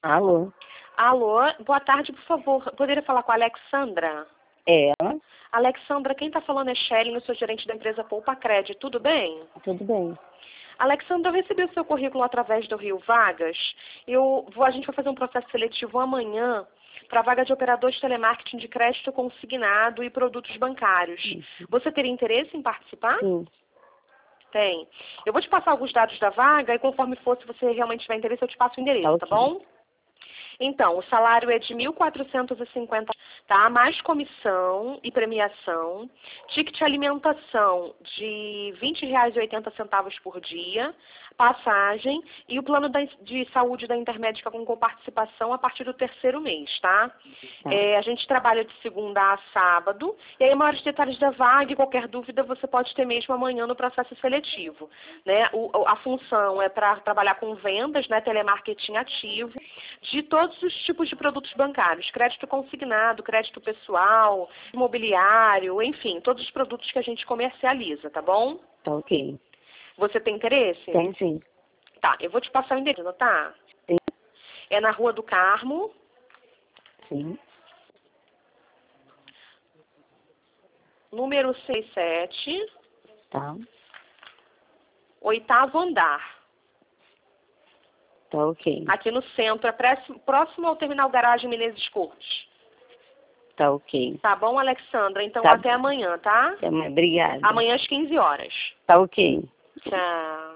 Alô? Alô, boa tarde, por favor. Poderia falar com a Alexandra? É, Alexandra, quem está falando é Shelly, eu sou gerente da empresa Poupa Cred. Tudo bem? tudo bem. Alexandra, eu recebi o seu currículo através do Rio Vagas. A gente vai fazer um processo seletivo amanhã para a vaga de operador de telemarketing de crédito consignado e produtos bancários. Você teria interesse em participar? Sim, Tem. Eu vou te passar alguns dados da vaga e conforme for, se você realmente tiver interesse, eu te passo o endereço, tá ok. bom? Então, o salário é de 1.450, tá? Mais comissão e premiação. Ticket de alimentação de R$ 20,80 por dia. Passagem e o plano de saúde da Intermédica com coparticipação a partir do 3º mês, tá? Tá. A gente trabalha de segunda a sábado. E aí, maiores detalhes da vaga e qualquer dúvida você pode ter mesmo amanhã no processo seletivo, né? A função é para trabalhar com vendas, né? Telemarketing ativo, de todos os tipos de produtos bancários, crédito consignado, crédito pessoal, imobiliário, enfim, todos os produtos que a gente comercializa, tá bom? Tá ok. Você tem interesse? Tem sim. Tá, eu vou te passar o endereço, tá? Sim. É na Rua do Carmo, Sim. número 67, Tá. 8º andar. Tá ok. Aqui no centro, é próximo ao Terminal Garagem Menezes Cortes. Tá ok. Tá bom, Alexandra? Então Tá até amanhã, tá? bom. Obrigada. Amanhã às 15 horas. Tá ok. Tchau.